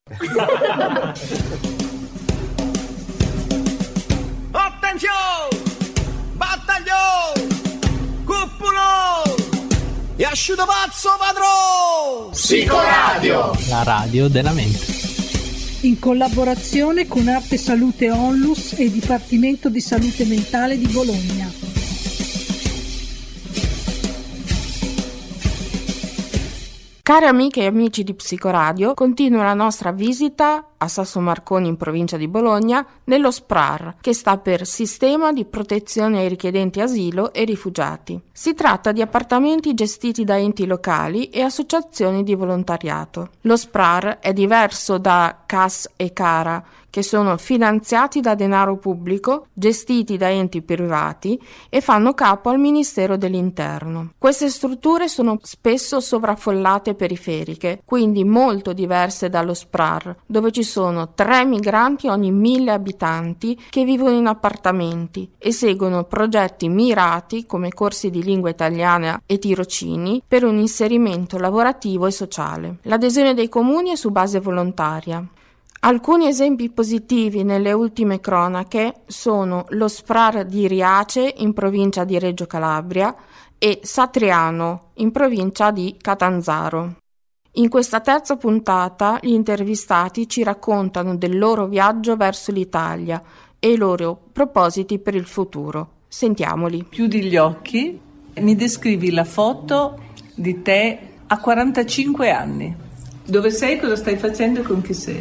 Attenzione! Battaglio! Cuppulo! E asciutto pazzo padrone! Psicoradio! La radio della mente. In collaborazione con Arte Salute Onlus e Dipartimento di Salute Mentale di Bologna. Cari amiche e amici di Psicoradio, continua la nostra visita a Sasso Marconi in provincia di Bologna nello SPRAR, che sta per Sistema di Protezione ai Richiedenti Asilo e Rifugiati. Si tratta di appartamenti gestiti da enti locali e associazioni di volontariato. Lo SPRAR è diverso da CAS e CARA, che sono finanziati da denaro pubblico, gestiti da enti privati e fanno capo al Ministero dell'Interno. Queste strutture sono spesso sovraffollate e periferiche, quindi molto diverse dallo SPRAR, dove ci sono 3 migranti ogni 1000 abitanti che vivono in appartamenti e seguono progetti mirati come corsi di lingua italiana e tirocini per un inserimento lavorativo e sociale. L'adesione dei comuni è su base volontaria. Alcuni esempi positivi nelle ultime cronache sono lo SPRAR di Riace in provincia di Reggio Calabria e Satriano in provincia di Catanzaro. In questa terza puntata gli intervistati ci raccontano del loro viaggio verso l'Italia e i loro propositi per il futuro. Sentiamoli. Chiudi gli occhi e mi descrivi la foto di te a 45 anni. Dove sei, cosa stai facendo e con chi sei?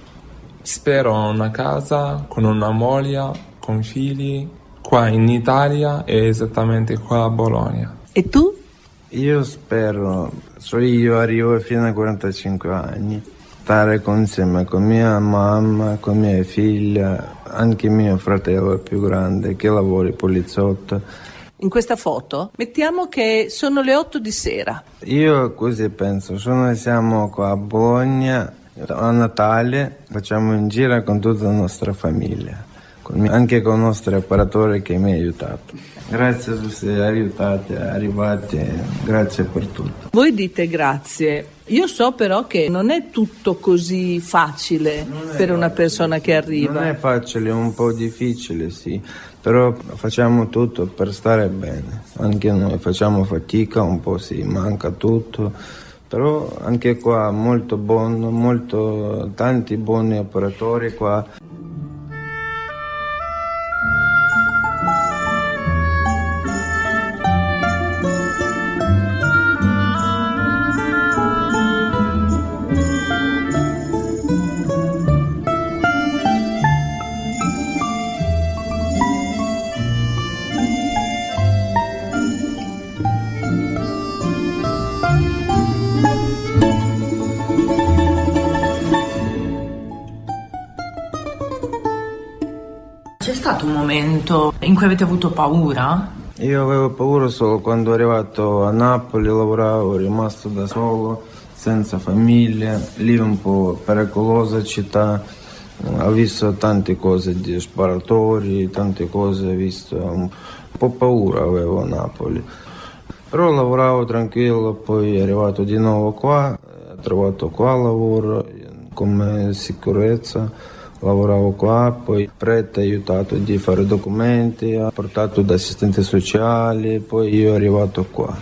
Spero una casa con una moglie, con figli, qua in Italia e esattamente qua a Bologna. E tu? Io spero, io arrivo fino a 45 anni, stare insieme con mia mamma, con mia figlia, anche mio fratello più grande che lavora poliziotto. In questa foto mettiamo che sono le 8 di sera. Io così penso, noi siamo qua a Bologna. A Natale facciamo un giro con tutta la nostra famiglia, anche con i nostri operatori che mi hanno aiutato. Grazie a tutti, aiutate, arrivati, grazie per tutto. Voi dite grazie. Io so però che non è tutto così facile per una persona che arriva. Non è facile, è un po' difficile, sì, però facciamo tutto per stare bene. Anche noi facciamo fatica, un po' si manca tutto. Però anche qua molto buono, tanti buoni operatori qua. C'è stato un momento in cui avete avuto paura? Io avevo paura solo quando ero arrivato a Napoli, lavoravo, rimasto da solo, senza famiglia, lì un po' pericolosa città, ho visto tante cose di sparatori, tante cose, ho visto un po' paura avevo a Napoli. Però lavoravo tranquillo, poi è arrivato di nuovo qua, ho trovato qua lavoro come sicurezza. Lavoravo qua, poi prete ha aiutato di fare documenti, ha portato da assistenti sociali, poi io ero arrivato qua.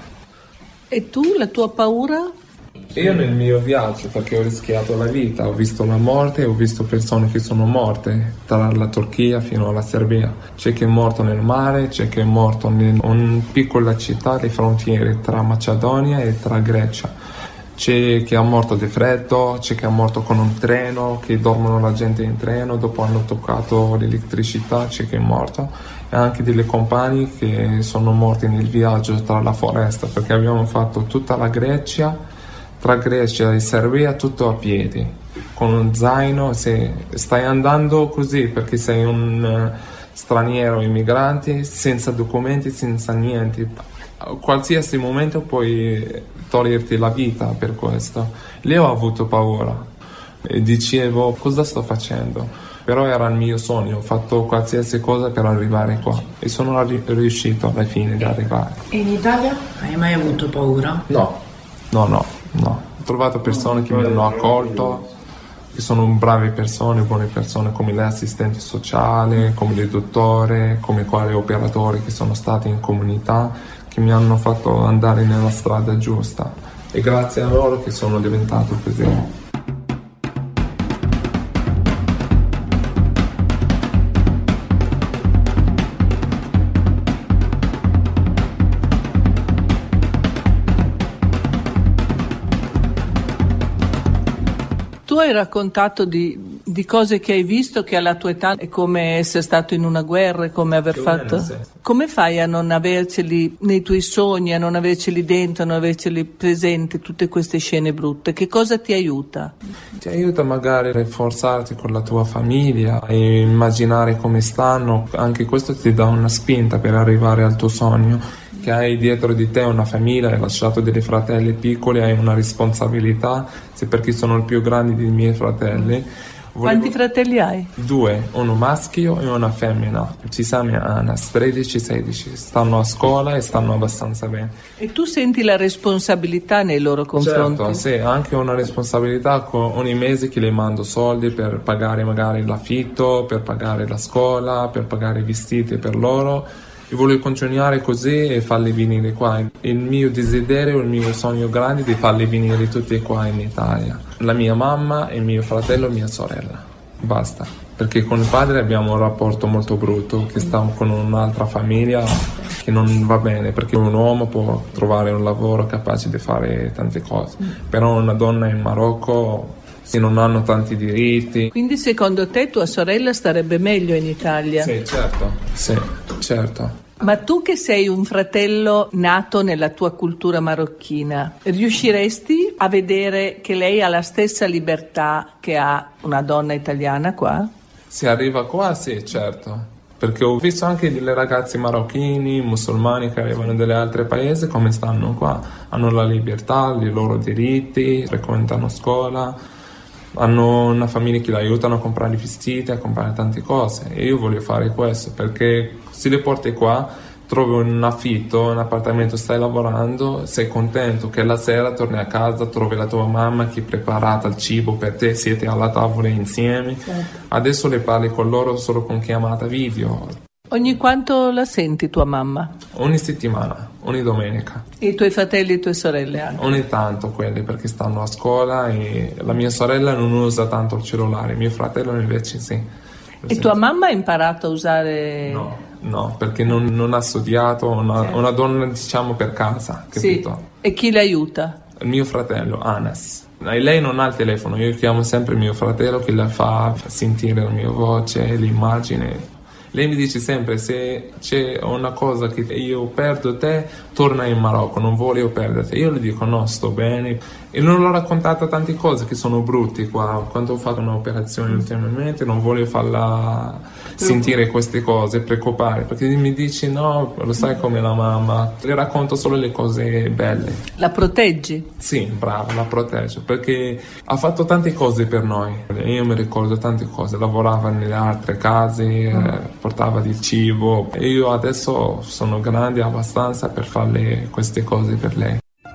E tu, la tua paura? Io nel mio viaggio, perché ho rischiato la vita, ho visto la morte, ho visto persone che sono morte, tra la Turchia fino alla Serbia. C'è chi è morto nel mare, c'è chi è morto in una piccola città alle frontiere tra Macedonia e tra Grecia. C'è chi è morto di freddo, c'è chi è morto con un treno, che dormono la gente in treno, dopo hanno toccato l'elettricità, c'è chi è morto. E anche delle compagne che sono morti nel viaggio tra la foresta, perché abbiamo fatto tutta la Grecia, tra Grecia e Serbia, tutto a piedi, con un zaino, se stai andando così perché sei un straniero, immigrante, senza documenti, senza niente. Qualsiasi momento puoi toglierti la vita per questo. Lì ho avuto paura e dicevo cosa sto facendo, però era il mio sogno, ho fatto qualsiasi cosa per arrivare qua e sono riuscito alla fine di arrivare. E in Italia hai mai avuto paura? No, ho trovato persone che mi hanno accolto, che sono brave persone, buone persone, come le assistenti sociali, come le dottore, come quali operatori che sono stati in comunità, che mi hanno fatto andare nella strada giusta. E grazie a loro che sono diventato così. Tu hai raccontato di cose che hai visto che alla tua età è come essere stato in una guerra, è come aver fatto... Sì. Come fai a non averceli nei tuoi sogni, a non averceli dentro, a non averceli presenti, tutte queste scene brutte? Che cosa ti aiuta? Ti aiuta magari a rafforzarti con la tua famiglia e immaginare come stanno, anche questo ti dà una spinta per arrivare al tuo sogno. Che hai dietro di te una famiglia, hai lasciato dei fratelli piccoli, hai una responsabilità, se perché sono il più grande dei miei fratelli. Quanti fratelli hai? 2, uno maschio e una femmina, Cisame e Anas, 13-16, stanno a scuola e stanno abbastanza bene. E tu senti la responsabilità nei loro confronti? Certo, sì, anche una responsabilità con ogni mese che le mando soldi per pagare magari l'affitto, per pagare la scuola, per pagare i vestiti per loro. Io voglio continuare così e farli venire qua. Il mio desiderio, il mio sogno grande è di farli venire tutti qua in Italia. La mia mamma, il mio fratello e mia sorella. Basta. Perché con il padre abbiamo un rapporto molto brutto, che sta con un'altra famiglia che non va bene, perché un uomo può trovare un lavoro capace di fare tante cose. Però una donna in Marocco... che non hanno tanti diritti. Quindi secondo te tua sorella starebbe meglio in Italia? Sì, certo. Sì, certo. Ma tu che sei un fratello nato nella tua cultura marocchina, riusciresti a vedere che lei ha la stessa libertà che ha una donna italiana qua? Se arriva qua, sì, certo. Perché ho visto anche delle ragazze marocchini, musulmani che arrivano dagli altri paesi, come stanno qua. Hanno la libertà, i loro diritti, frequentano scuola. Hanno una famiglia che li aiutano a comprare i vestiti, a comprare tante cose, e io voglio fare questo perché se li porti qua trovi un affitto, un appartamento, stai lavorando, sei contento che la sera torni a casa, trovi la tua mamma che ha preparato il cibo per te, siete alla tavola insieme. Certo. Adesso le parli con loro solo con chiamata video. Ogni quanto la senti tua mamma? Ogni settimana, ogni domenica. E i tuoi fratelli e le tue sorelle anche? Ogni tanto quelli, perché stanno a scuola e la mia sorella non usa tanto il cellulare, mio fratello invece sì. E tua mamma ha imparato a usare... No, perché non ha studiato, una donna diciamo per casa, capito? Sì. E chi l'aiuta? Il mio fratello, Anas. E lei non ha il telefono, io chiamo sempre mio fratello che le fa sentire la mia voce, l'immagine. Lei mi dice sempre, se c'è una cosa che io perdo te, torna in Marocco, non voglio perderti. Io le dico no, sto bene. E non l'ho raccontata tante cose che sono brutte qua. Quando ho fatto un'operazione ultimamente non voglio farla sentire queste cose, preoccupare, perché mi dice no, lo sai come la mamma, le racconto solo le cose belle. La proteggi? Sì, brava, la proteggo, perché ha fatto tante cose per noi. Io mi ricordo tante cose, lavorava nelle altre case, portava del cibo, e io adesso sono grande abbastanza per fare queste cose per lei.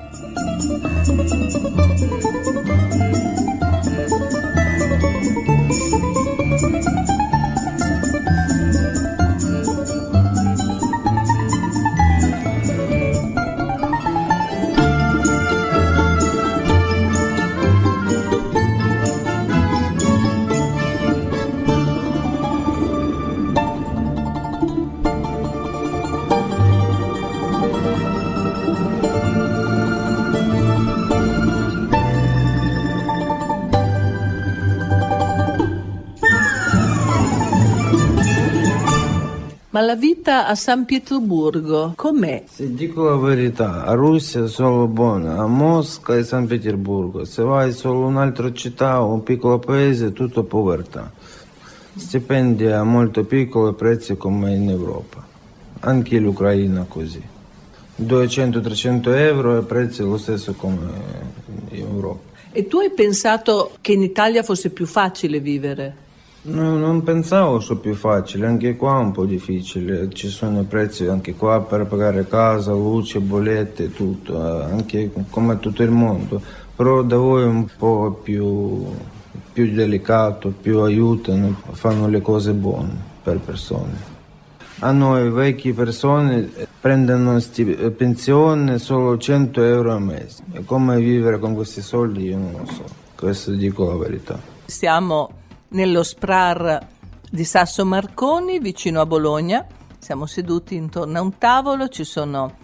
Ma la vita a San Pietroburgo com'è? Se dico la verità, a Russia è solo buona, a Mosca e San Pietroburgo. Se vai solo in un'altra città o un piccolo paese, tutto povertà. Stipendi a molto piccoli, prezzi come in Europa. Anche l'Ucraina così. 200-300 euro e prezzi lo stesso come in Europa. E tu hai pensato che in Italia fosse più facile vivere? No, non pensavo sia più facile, anche qua è un po' difficile, ci sono prezzi anche qua per pagare casa, luce, bollette, tutto, anche come tutto il mondo, però da voi è un po' più più delicato, più aiutano, fanno le cose buone per persone. A noi vecchie persone prendono pensione solo 100 euro al mese. E come vivere con questi soldi io non lo so, questo dico la verità. Siamo nello SPRAR di Sasso Marconi, vicino a Bologna. Siamo seduti intorno a un tavolo, ci sono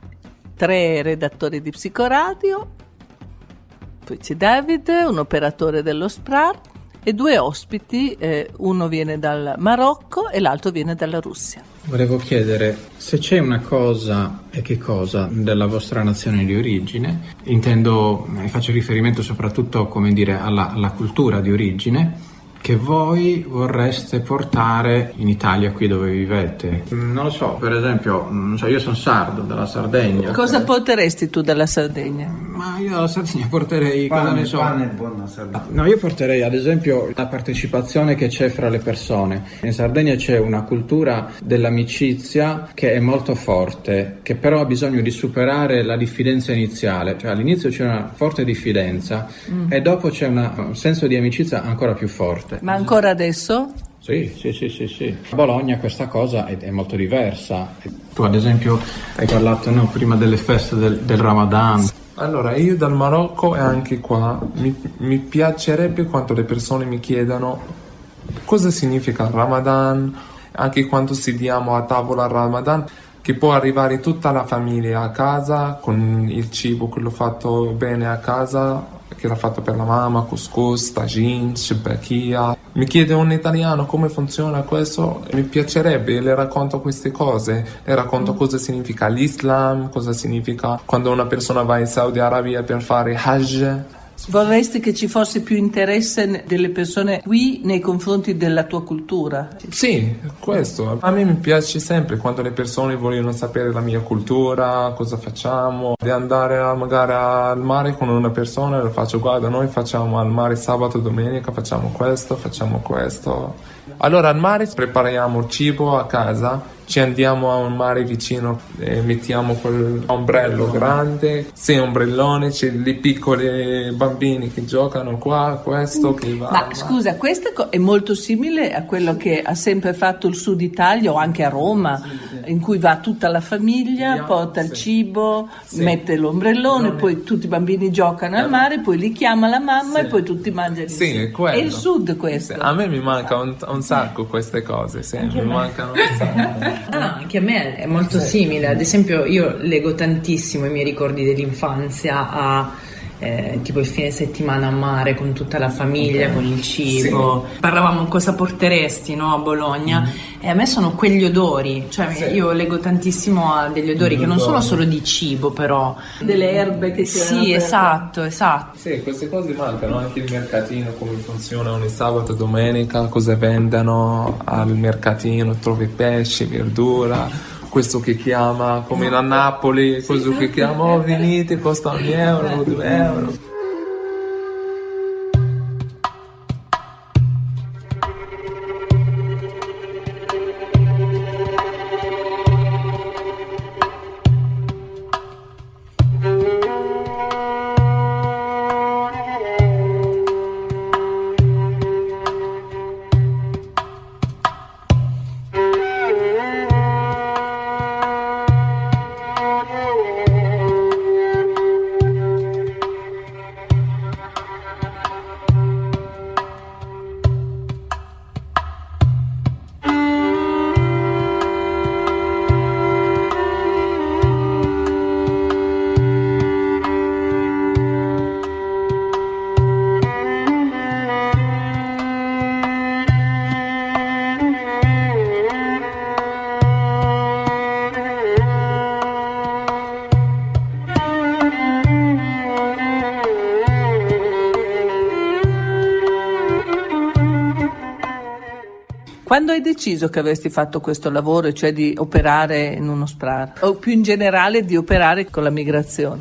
3 redattori di Psicoradio, poi c'è David, un operatore dello SPRAR, e 2 ospiti, uno viene dal Marocco e l'altro viene dalla Russia. Volevo chiedere se c'è una cosa e che cosa della vostra nazione di origine, intendo, faccio riferimento soprattutto, come dire, alla cultura di origine, che voi vorreste portare in Italia, qui dove vivete. Non lo so, per esempio, io sono sardo, dalla Sardegna. Cosa porteresti tu dalla Sardegna? Ma io dalla Sardegna porterei, pane e buona Sardegna. No, io porterei ad esempio la partecipazione che c'è fra le persone. In Sardegna c'è una cultura dell'amicizia che è molto forte, che però ha bisogno di superare la diffidenza iniziale. Cioè all'inizio c'è una forte diffidenza e dopo c'è un senso di amicizia ancora più forte. Ma ancora adesso? Sì. A Bologna questa cosa è molto diversa. Tu ad esempio hai parlato prima delle feste del Ramadan. Allora, io dal Marocco e anche qua mi piacerebbe quando le persone mi chiedano cosa significa il Ramadan, anche quando sediamo a tavola al Ramadan, che può arrivare tutta la famiglia a casa con il cibo, quello fatto bene a casa, che l'ha fatto per la mamma, couscous, tagine, shebachia. Mi chiede un italiano come funziona questo, mi piacerebbe, le racconto queste cose, le racconto cosa significa l'Islam, cosa significa quando una persona va in Saudi Arabia per fare Hajj. Vorresti che ci fosse più interesse delle persone qui nei confronti della tua cultura? Sì, questo. A me mi piace sempre quando le persone vogliono sapere la mia cultura, cosa facciamo, di andare magari al mare con una persona e lo faccio, guarda, noi facciamo al mare sabato, domenica, facciamo questo. Allora al mare prepariamo il cibo a casa, ci andiamo a un mare vicino e mettiamo quell'ombrello grande, ombrellone, c'è le piccole bambini che giocano qua, questo che va. Ma scusa, questo è molto simile a quello che ha sempre fatto il Sud Italia o anche a Roma, in cui va tutta la famiglia, porta il cibo, mette l'ombrellone, poi tutti i bambini giocano al mare, poi li chiama la mamma e poi tutti mangiano. Sì, è quello. È il Sud questo. A me mi manca un sacco queste cose, mi mancano un sacco. Anche a me è molto simile. Ad esempio io leggo tantissimo i miei ricordi dell'infanzia a tipo il fine settimana a mare con tutta la famiglia, con il cibo. Parlavamo cosa porteresti, a Bologna, e a me sono quegli odori, cioè io leggo tantissimo a degli odori che non sono solo di cibo, però delle erbe che sì, esatto. Sì, queste cose mancano, anche il mercatino, come funziona ogni sabato e domenica, cosa vendono al mercatino, trovi pesce, verdura. Questo che chiama, come a Napoli, questo che chiama, venite, costa €1, €2. Quando hai deciso che avresti fatto questo lavoro, cioè di operare in uno SPRAR, o più in generale di operare con la migrazione?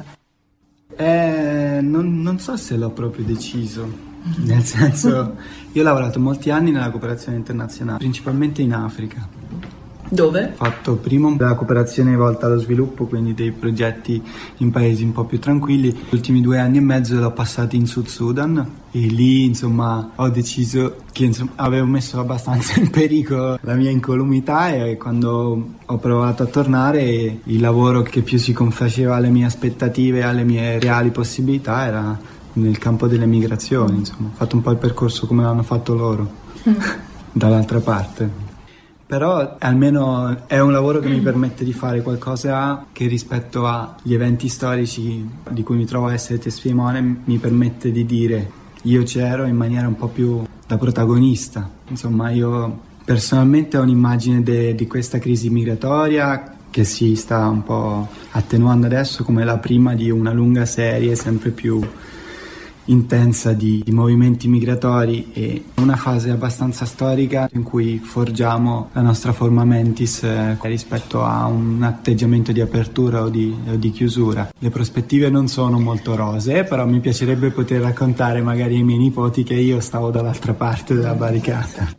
Non so se l'ho proprio deciso, nel senso, io ho lavorato molti anni nella cooperazione internazionale, principalmente in Africa. Dove? Ho fatto prima la cooperazione volta allo sviluppo, quindi dei progetti in paesi un po' più tranquilli. Gli ultimi 2 anni e mezzo l'ho passato in Sud Sudan e lì insomma ho deciso che avevo messo abbastanza in pericolo la mia incolumità, e quando ho provato a tornare il lavoro che più si confaceva alle mie aspettative e alle mie reali possibilità era nel campo delle migrazioni. Insomma, ho fatto un po' il percorso come l'hanno fatto loro dall'altra parte. Però almeno è un lavoro che mi permette di fare qualcosa che rispetto agli eventi storici di cui mi trovo a essere testimone mi permette di dire io c'ero in maniera un po' più da protagonista. Insomma, io personalmente ho un'immagine di questa crisi migratoria che si sta un po' attenuando adesso come la prima di una lunga serie sempre più intensa di movimenti migratori, e una fase abbastanza storica in cui forgiamo la nostra forma mentis rispetto a un atteggiamento di apertura o di chiusura. Le prospettive non sono molto rosee, però mi piacerebbe poter raccontare magari ai miei nipoti che io stavo dall'altra parte della barricata.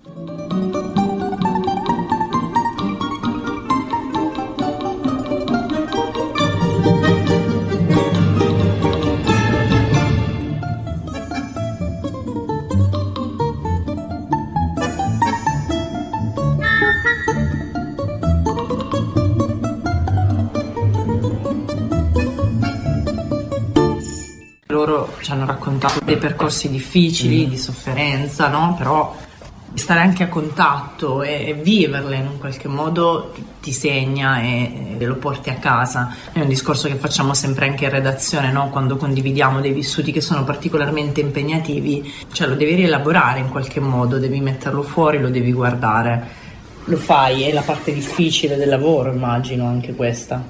Ci hanno raccontato dei percorsi difficili, di sofferenza, no? Però stare anche a contatto e viverle in un qualche modo ti segna e lo porti a casa. È un discorso che facciamo sempre anche in redazione, no? Quando condividiamo dei vissuti che sono particolarmente impegnativi, cioè lo devi rielaborare in qualche modo, devi metterlo fuori, lo devi guardare. Lo fai, è la parte difficile del lavoro, immagino, anche questa.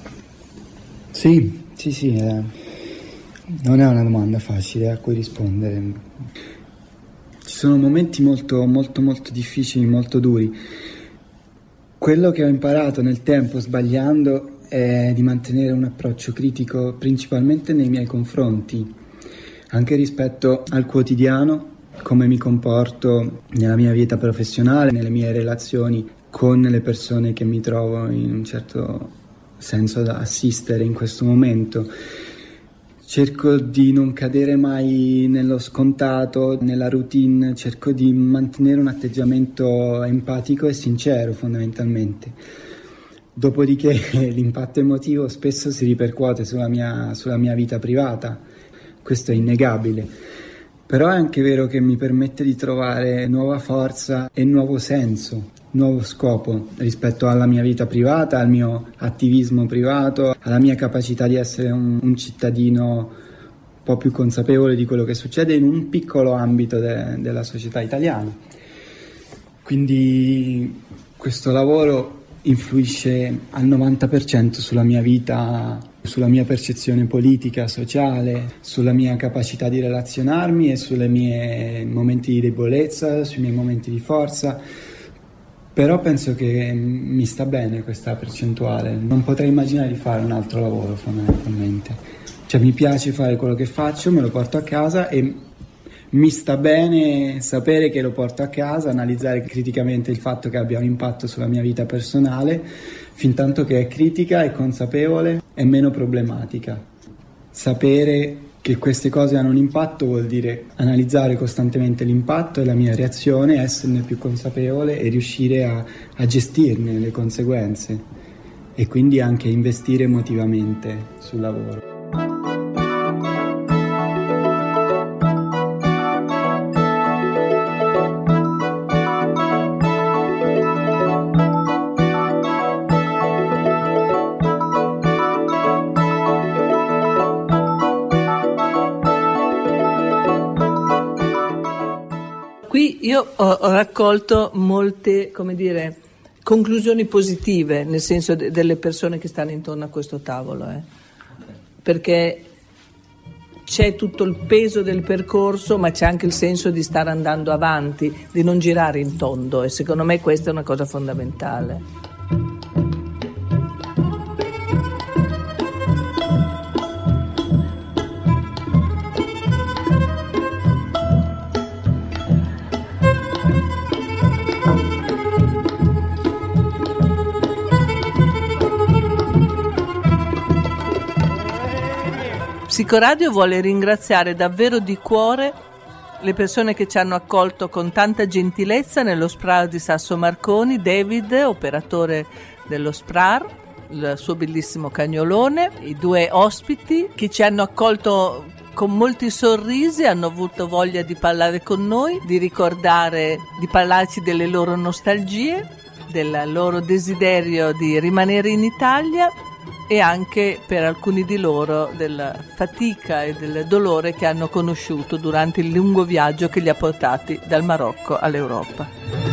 Sì. Non è una domanda facile a cui rispondere. Ci sono momenti molto difficili, molto duri. Quello che ho imparato nel tempo, sbagliando, è di mantenere un approccio critico principalmente nei miei confronti, anche rispetto al quotidiano, come mi comporto nella mia vita professionale, nelle mie relazioni con le persone che mi trovo in un certo senso ad assistere in questo momento. Cerco di non cadere mai nello scontato, nella routine, cerco di mantenere un atteggiamento empatico e sincero fondamentalmente. Dopodiché l'impatto emotivo spesso si ripercuote sulla mia vita privata, questo è innegabile. Però è anche vero che mi permette di trovare nuova forza e nuovo senso, nuovo scopo rispetto alla mia vita privata, al mio attivismo privato, alla mia capacità di essere un cittadino un po' più consapevole di quello che succede in un piccolo ambito della società italiana. Quindi questo lavoro influisce al 90% sulla mia vita, sulla mia percezione politica, sociale, sulla mia capacità di relazionarmi e sui miei momenti di debolezza, sui miei momenti di forza. Però penso che mi sta bene questa percentuale, non potrei immaginare di fare un altro lavoro fondamentalmente. Cioè mi piace fare quello che faccio, me lo porto a casa e mi sta bene sapere che lo porto a casa, analizzare criticamente il fatto che abbia un impatto sulla mia vita personale, fin tanto che è critica, è consapevole e meno problematica. Sapere che queste cose hanno un impatto vuol dire analizzare costantemente l'impatto e la mia reazione, esserne più consapevole e riuscire a gestirne le conseguenze e quindi anche investire emotivamente sul lavoro. Io ho raccolto molte, conclusioni positive, nel senso delle persone che stanno intorno a questo tavolo, perché c'è tutto il peso del percorso, ma c'è anche il senso di stare andando avanti, di non girare in tondo, e secondo me questa è una cosa fondamentale. Psicoradio vuole ringraziare davvero di cuore le persone che ci hanno accolto con tanta gentilezza nello SPRAR di Sasso Marconi, David, operatore dello SPRAR, il suo bellissimo cagnolone, i due ospiti che ci hanno accolto con molti sorrisi, hanno avuto voglia di parlare con noi, di ricordare, di parlarci delle loro nostalgie, del loro desiderio di rimanere in Italia e anche per alcuni di loro della fatica e del dolore che hanno conosciuto durante il lungo viaggio che li ha portati dal Marocco all'Europa.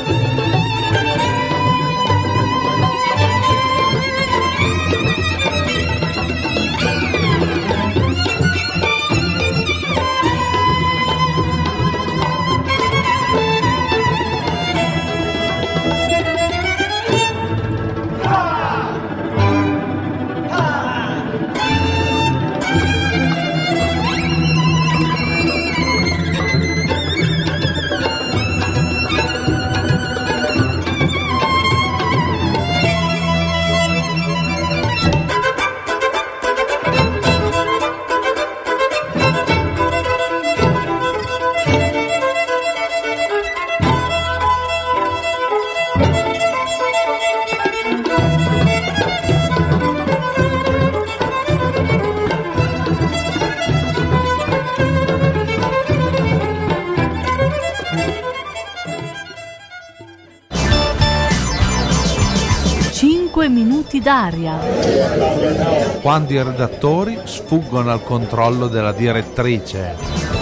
5 minuti d'aria. Quando i redattori sfuggono al controllo della direttrice.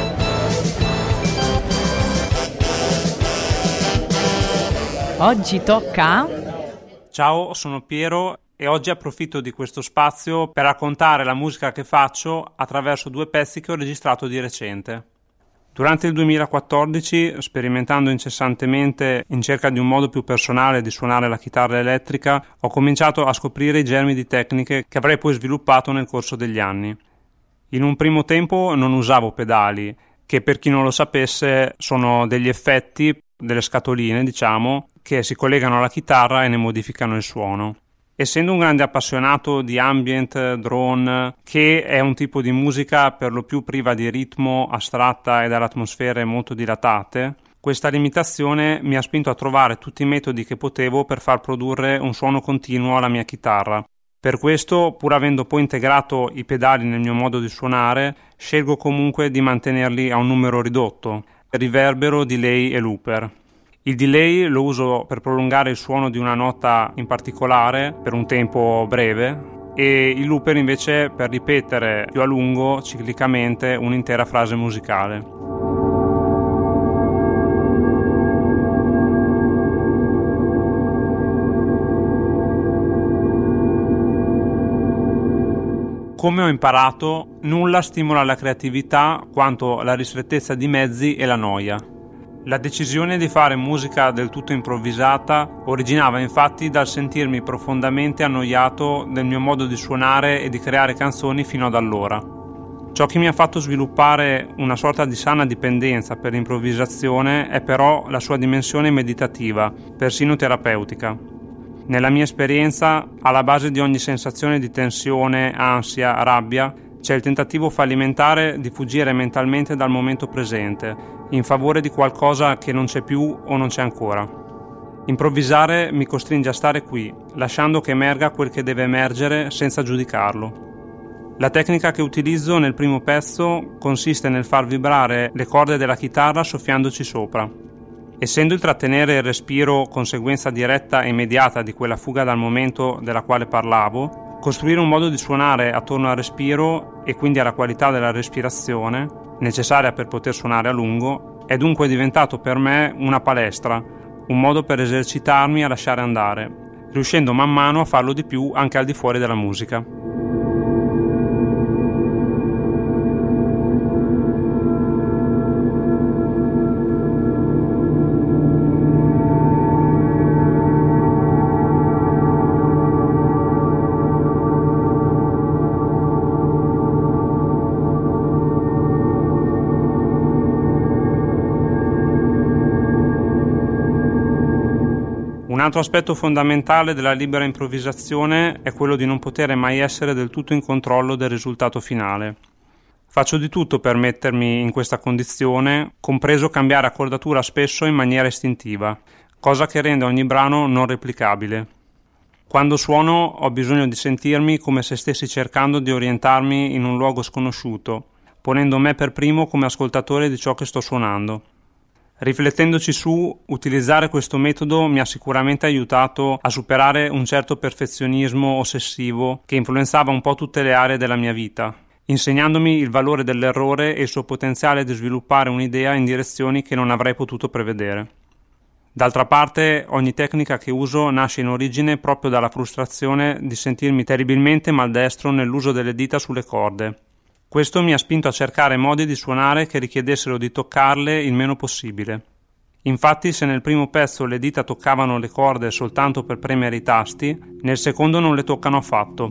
Oggi tocca... Ciao, sono Piero e oggi approfitto di questo spazio per raccontare la musica che faccio attraverso 2 pezzi che ho registrato di recente. Durante il 2014, sperimentando incessantemente in cerca di un modo più personale di suonare la chitarra elettrica, ho cominciato a scoprire i germi di tecniche che avrei poi sviluppato nel corso degli anni. In un primo tempo non usavo pedali, che per chi non lo sapesse sono degli effetti, delle scatoline, diciamo, che si collegano alla chitarra e ne modificano il suono. Essendo un grande appassionato di ambient, drone, che è un tipo di musica per lo più priva di ritmo, astratta e dalle atmosfere molto dilatate, questa limitazione mi ha spinto a trovare tutti i metodi che potevo per far produrre un suono continuo alla mia chitarra. Per questo, pur avendo poi integrato i pedali nel mio modo di suonare, scelgo comunque di mantenerli a un numero ridotto, riverbero, delay e looper. Il delay lo uso per prolungare il suono di una nota in particolare per un tempo breve e il looper invece per ripetere più a lungo, ciclicamente, un'intera frase musicale. Come ho imparato, nulla stimola la creatività quanto la ristrettezza di mezzi e la noia. La decisione di fare musica del tutto improvvisata originava infatti dal sentirmi profondamente annoiato del mio modo di suonare e di creare canzoni fino ad allora. Ciò che mi ha fatto sviluppare una sorta di sana dipendenza per l'improvvisazione è però la sua dimensione meditativa, persino terapeutica. Nella mia esperienza, alla base di ogni sensazione di tensione, ansia, rabbia, c'è il tentativo fallimentare di fuggire mentalmente dal momento presente, in favore di qualcosa che non c'è più o non c'è ancora. Improvvisare mi costringe a stare qui, lasciando che emerga quel che deve emergere senza giudicarlo. La tecnica che utilizzo nel primo pezzo consiste nel far vibrare le corde della chitarra soffiandoci sopra. Essendo il trattenere il respiro conseguenza diretta e immediata di quella fuga dal momento della quale parlavo, costruire un modo di suonare attorno al respiro e quindi alla qualità della respirazione, necessaria per poter suonare a lungo, è dunque diventato per me una palestra, un modo per esercitarmi a lasciare andare, riuscendo man mano a farlo di più anche al di fuori della musica. Un altro aspetto fondamentale della libera improvvisazione è quello di non poter mai essere del tutto in controllo del risultato finale. Faccio di tutto per mettermi in questa condizione, compreso cambiare accordatura spesso in maniera istintiva, cosa che rende ogni brano non replicabile. Quando suono ho bisogno di sentirmi come se stessi cercando di orientarmi in un luogo sconosciuto, ponendo me per primo come ascoltatore di ciò che sto suonando. Riflettendoci su, utilizzare questo metodo mi ha sicuramente aiutato a superare un certo perfezionismo ossessivo che influenzava un po' tutte le aree della mia vita, insegnandomi il valore dell'errore e il suo potenziale di sviluppare un'idea in direzioni che non avrei potuto prevedere. D'altra parte, ogni tecnica che uso nasce in origine proprio dalla frustrazione di sentirmi terribilmente maldestro nell'uso delle dita sulle corde. Questo mi ha spinto a cercare modi di suonare che richiedessero di toccarle il meno possibile. Infatti, se nel primo pezzo le dita toccavano le corde soltanto per premere i tasti, nel secondo non le toccano affatto.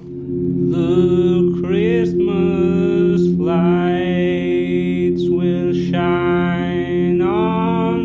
The Christmas lights will shine on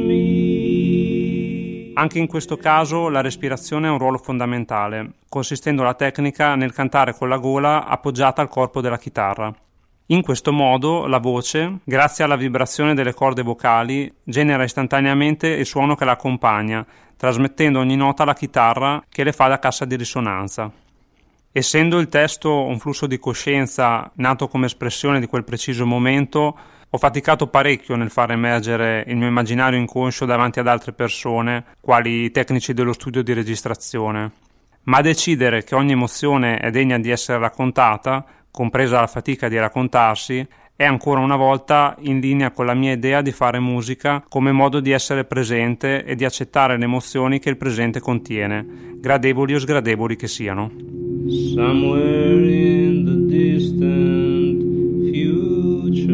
me. Anche in questo caso la respirazione ha un ruolo fondamentale, consistendo la tecnica nel cantare con la gola appoggiata al corpo della chitarra. In questo modo la voce, grazie alla vibrazione delle corde vocali, genera istantaneamente il suono che la accompagna, trasmettendo ogni nota alla chitarra che le fa da cassa di risonanza. Essendo il testo un flusso di coscienza nato come espressione di quel preciso momento, ho faticato parecchio nel far emergere il mio immaginario inconscio davanti ad altre persone, quali i tecnici dello studio di registrazione. Ma decidere che ogni emozione è degna di essere raccontata, compresa la fatica di raccontarsi, è ancora una volta in linea con la mia idea di fare musica come modo di essere presente e di accettare le emozioni che il presente contiene, gradevoli o sgradevoli che siano. Somewhere in the distant future,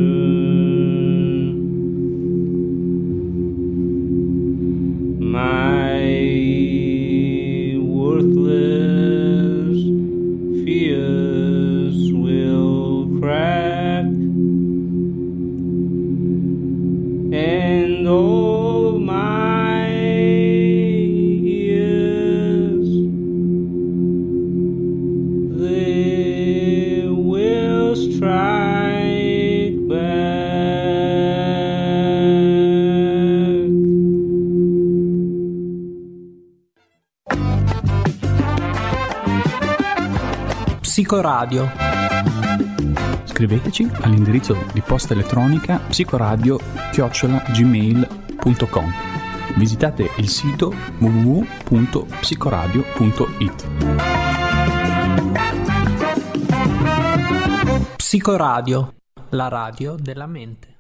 my worthless fears will crack, and all my years they will strike back. Psicoradio. Scriveteci all'indirizzo di posta elettronica psicoradio@gmail.com. Visitate il sito www.psicoradio.it. Psicoradio, la radio della mente.